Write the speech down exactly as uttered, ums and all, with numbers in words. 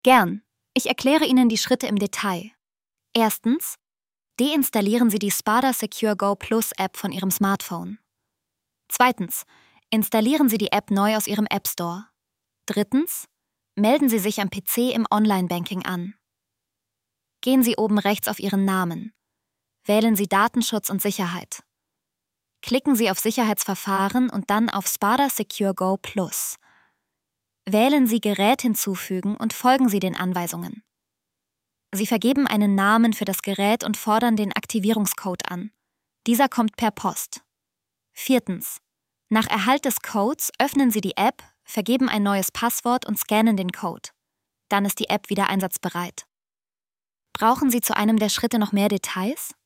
Gern. Ich erkläre Ihnen die Schritte im Detail. Erstens, deinstallieren Sie die Spada Secure Go Plus App von Ihrem Smartphone. Zweitens, installieren Sie die App neu aus Ihrem App Store. Drittens, melden Sie sich am P C im Online-Banking an. Gehen Sie oben rechts auf Ihren Namen. Wählen Sie Datenschutz und Sicherheit. Klicken Sie auf Sicherheitsverfahren und dann auf Spada Secure Go Plus. Wählen Sie Gerät hinzufügen und folgen Sie den Anweisungen. Sie vergeben einen Namen für das Gerät und fordern den Aktivierungscode an. Dieser kommt per Post. Viertens. Nach Erhalt des Codes öffnen Sie die App, vergeben ein neues Passwort und scannen den Code. Dann ist die App wieder einsatzbereit. Brauchen Sie zu einem der Schritte noch mehr Details?